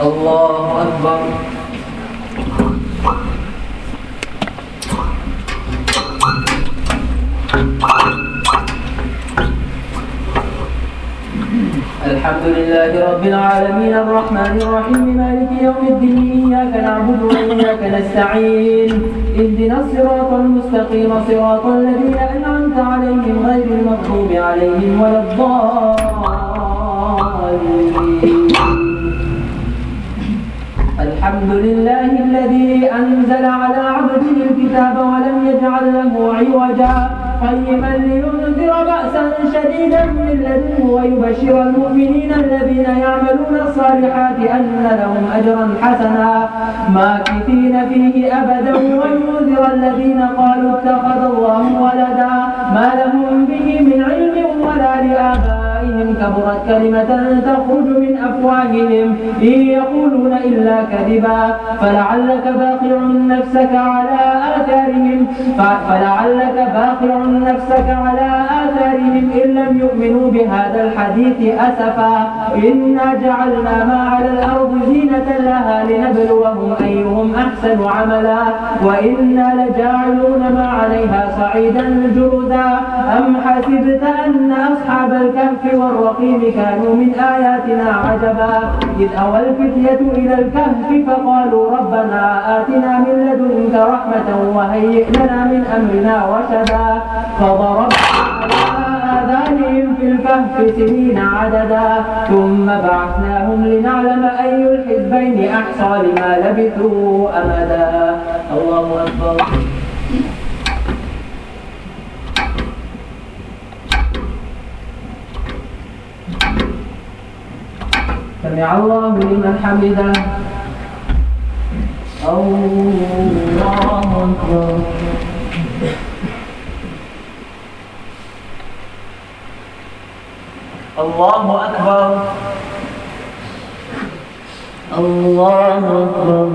الله أكبر. الحمد لله رب العالمين الرحمن الرحيم مالك يوم الدين إياك نعبد وإياك نستعين اهدنا الصراط المستقيم صراط الذين أنعمت عليهم غير المغضوب عليهم ولا الضالين. الحمد لله الذي أنزل على عبده الكتاب ولم يجعل له عوجا قيما لينذر بأسا شديدا من لدنه ويبشر المؤمنين الذين يعملون الصالحات أن لهم أجرا حسنا ماكثين فيه أبدا وينذر الذين قالوا اتخذ الله ولدا ما لهم به من علم ولا لآبائهم كبرت كلمة تخرج من أفواههم إن يقولون إلا كذبا فلعلك باخع نفسك على آثارهم إن لم يؤمنوا بهذا الحديث أسفا إنا جعلنا ما على الأرض زينة لها لنبلوهم أيهم أحسن عملا وإنا لجاعلون ما عليها صعيدا جرذا أم حسبت أن أصحاب الكهف والرقيم كانوا من آياتنا عجبا إذ أوى الفتية إلى الكهف فقالوا ربنا آتنا من لدنك رحمة وهيئ لنا من أمرنا رشدا فضربنا على آذانهم في الكهف سنين عددا ثم بعثناهم لنعلم أي الحزبين أحصى لما لبثوا أمدا. الله أكبر. سمع الله لمن حمده. الله أكبر. الله أكبر. الله أكبر.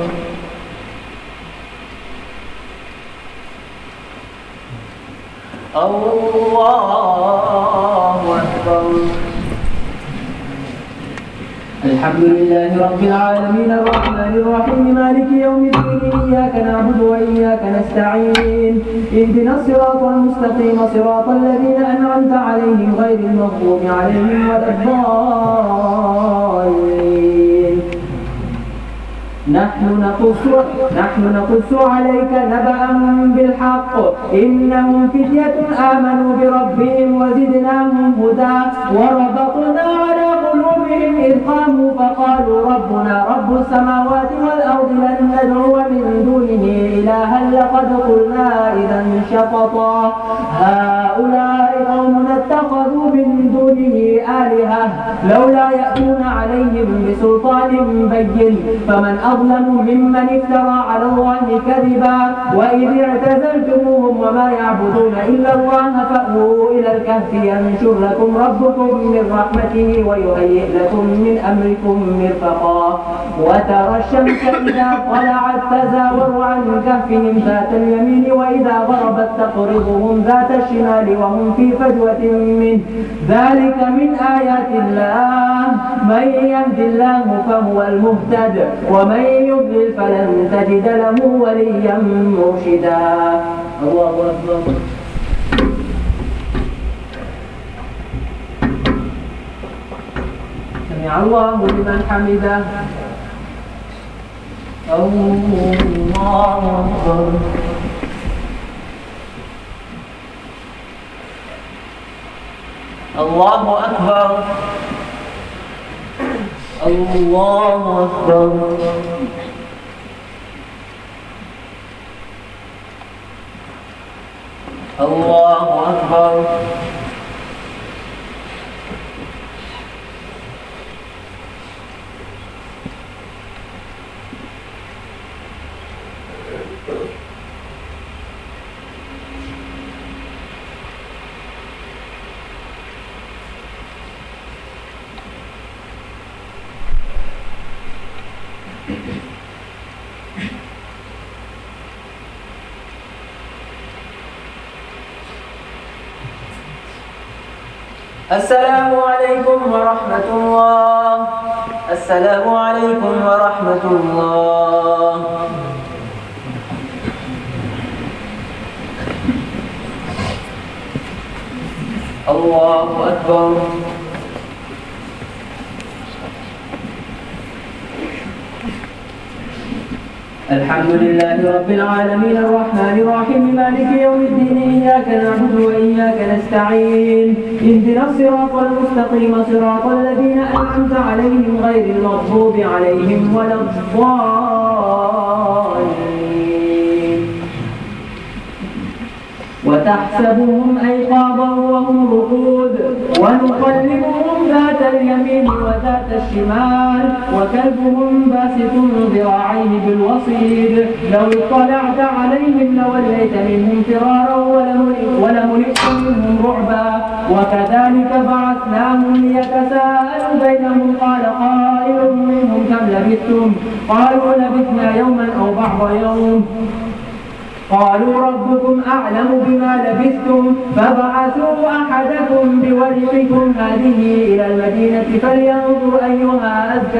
الله أكبر. الحمد لله رب العالمين الرحمن الرحيم مالك يوم الدين إياك نعبد وإياك نستعين اهدنا الصراط المستقيم صراط الذين أنعمت عليهم غير المغضوب عليهم ولا الضالين. نحن نقص عليك نبأهم بالحق إنهم فتية آمنوا بربهم وزدناهم هدى وربطنا على قلوبهم إذ قاموا فقالوا ربنا رب السماوات والأرض لن ندعو من دونه إلها لقد قلنا إذا شططا هؤلاء قومنا اتخذوا من دونه آلهة لولا يأتون عليهم بسلطان بين فمن أظلم ممن افترى على الله كذبا وإذ اعتزلتموهم وما يعبدون إلا الله فأووا إلى الكهف ينشر لكم ربكم من رحمته ويهيئ لكم من أمركم مرفقا وترى الشمس إذا طلعت تزاور عن كهفهم ذات اليمين وإذا غربت تقرضهم ذات الشمال وهم في فجوة منه ذلك من آيات الله من يهد الله فهو المهتد ومن يضلل فلن تجد له وليا مرشدا. الله أكبر. سمع الله لمن حمده. الله أكبر. الله أكبر. الله أكبر. الله أكبر. السلام عليكم ورحمة الله. السلام عليكم ورحمة الله. الله أكبر. الحمد لله رب العالمين الرحمن الرحيم مالك يوم الدين إياك نعبد وإياك نستعين اهدنا الصراط المستقيم صراط الذين أنعمت عليهم غير المغضوب عليهم ولا الضالين. وتحسبهم أيقاظا وهم رقود ونقلبهم ذات اليمين وذات الشمال وكلبهم باسط ذراعيه بالوصيد لو اطلعت عليهم لوليت منهم فرارا ولملئت منهم رعبا. وكذلك بعثناهم ليتساءلوا بينهم قال قائل منهم كم لبثتم قالوا لبثنا يوما أو بعض يوم قالوا ربكم أعلم بما لبثتم فابعثوا أحدكم بورقكم هذه إلى المدينة فلينظر أيها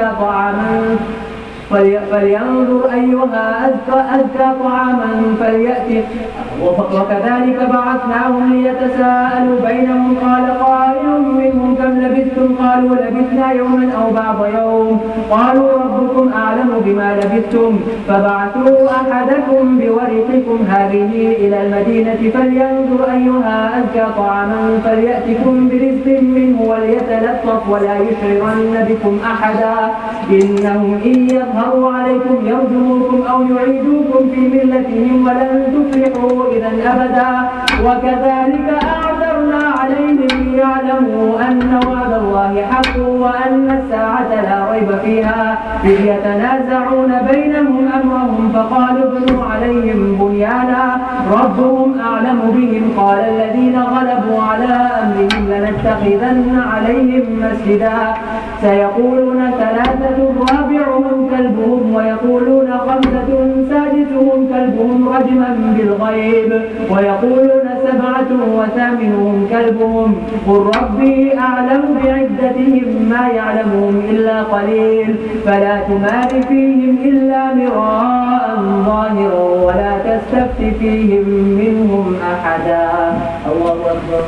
أزكى طعاما فليأتي. وكذلك بعثناهم ليتساءلوا بينهم قال قائل منهم كم لبثتم قالوا لبثنا يوما أو بعض يوم قالوا ربكم أعلم بما لبثتم فبعثوا أحدكم بورقكم هذه إلى المدينة فلينظر أيها أزكى طعاما فليأتكم برزق منه وليتلطف ولا يشعرن بكم أحدا إنهم إن يظهروا عليكم يرجموكم أو يعيدوكم في ملتهم ولن تفلحوا إذا أبدا. وكذلك أعثرنا عليهم ليعلموا أن وعد الله حق وأن الساعة لا ريب فيها إذ يتنازعون بينهم أمرهم فقالوا ابنوا عليهم بنيانا ربهم أعلم بهم قال الذين غلبوا على أمرهم لنتخذن عليهم مسجدا سيقولون ثلاثة رابعهم كلبهم ويقولون خمسة سادسهم كلبهم رجما بالغيب ويقولون سبعة وثامنهم كلبهم قل ربي أعلم بعدتهم ما يعلمهم إلا قليل فلا تمار فيهم إلا مراء ظاهرا ولا تستفت فيهم منهم أحدا. الله أكبر.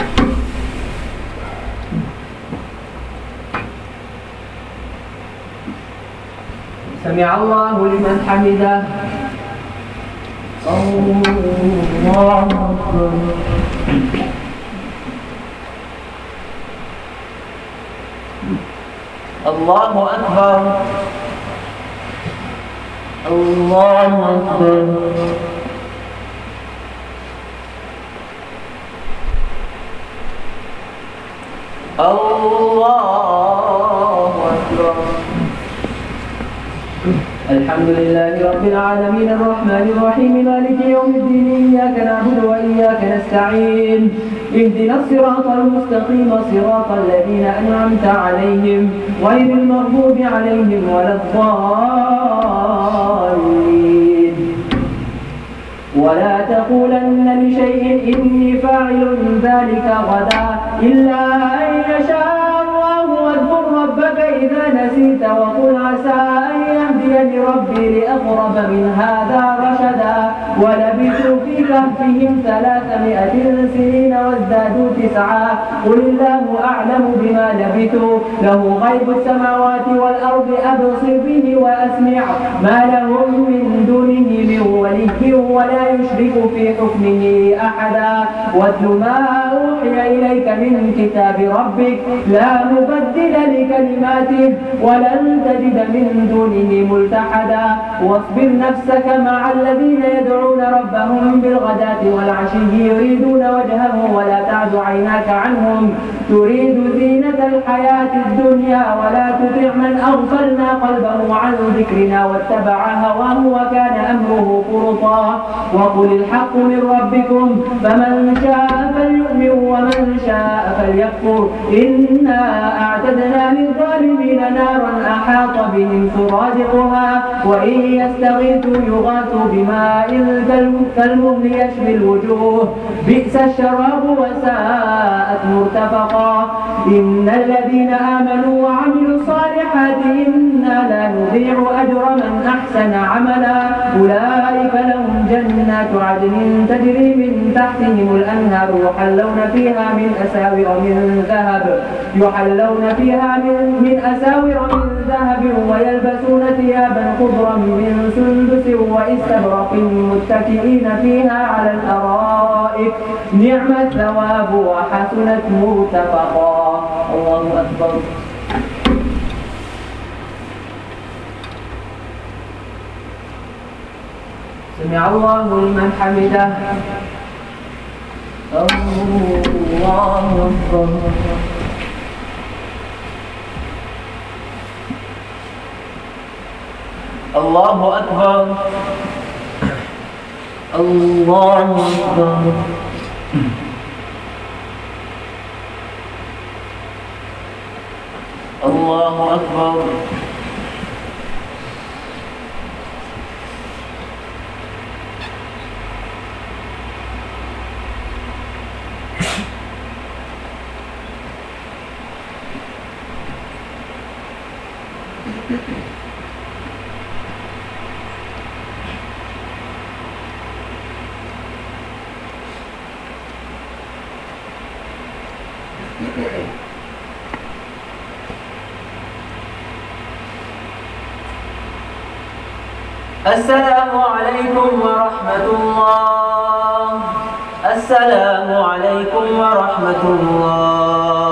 سمع الله لمن حمده. الله أكبر. الله أكبر. الله أكبر. الله أكبر. الحمد لله رب العالمين الرحمن الرحيم مالك يوم الدين إياك نعبد وإياك نستعين اهدنا الصراط المستقيم صراط الذين أنعمت عليهم غير المغضوب عليهم ولا الضالين. ولا تقولن لشيء إني فاعل ذلك غدا إلا أن يشاء الله واذكر ربك إذا نسيت وقل عسى أن يهديني ربي لأقرب من هذا رشدا. ولبثوا في كهفهم 300 سنين وازدادوا 9 قل الله أعلم بما لبثوا له غيب السماوات والأرض أبصر به وأسمع ما لهم من دونه من ولي ولا يشرك في حكمه أحدا. واتل ما أوحي إليك من كتاب ربك لا مبدل لكلماته ولن تجد من دونه ملتحدا. واصبر نفسك مع الذين يدعون ربهم بالغداة والعشي يريدون وجهه ولا تعد عيناك عنهم تريد زينة الحياة الدنيا ولا تطع من أغفلنا قلبه عن ذكرنا واتبع هواه وكان أمره فرطا. وقل الحق من ربكم فمن شاء فليؤمن ومن شاء فليكفر إنا أعتدنا للظالمين نارا أحاط بهم سرادقها وإن يستغيثوا يغاثوا بماء كالمهل يشوي الوجوه بئس الشراب وساءت مرتفقا. إن الذين آمنوا وعملوا الصالحات الصالحات إنا لا نضيع أجر من أحسن عملا أولئك لهم جنات عدن تجري من تحتهم الأنهار يحلون فيها من أساور من ذهب ويلبسون ثيابا خضرا من سندس واستبرق متكئين فيها على الأرائك نعم الثواب وحسنت مرتفقا. الله أكبر. سمع الله لمن حمده. الله أكبر. الله أكبر. الله أكبر. الله أكبر. السلام عليكم ورحمة الله. السلام عليكم ورحمة الله.